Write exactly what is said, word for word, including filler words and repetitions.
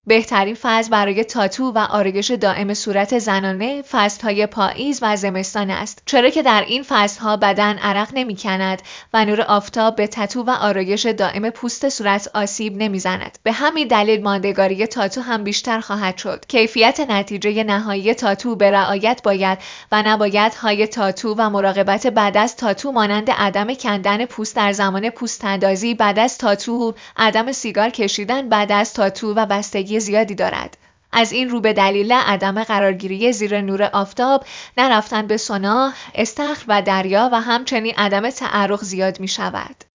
بهترین فصل برای تاتو و آرایش دائم صورت زنانه فصل‌های پاییز و زمستان است، چرا که در این فصل‌ها بدن عرق نمی‌کند و نور آفتاب به تاتو و آرایش دائم پوست صورت آسیب نمی‌زند. به همین دلیل ماندگاری تاتو هم بیشتر خواهد شد. کیفیت نتیجه نهایی تاتو به رعایت باید و نباید های تاتو و مراقبت بعد از تاتو مانند عدم کندن پوست در زمان پوست اندازی بعد از تاتو، عدم سیگار کشیدن بعد از تاتو و بستگی زیادی دارد. از این رو به دلیل عدم قرارگیری زیر نور آفتاب، نرفتن به سونا، استخر و دریا و همچنین عدم تعرق زیاد می شود.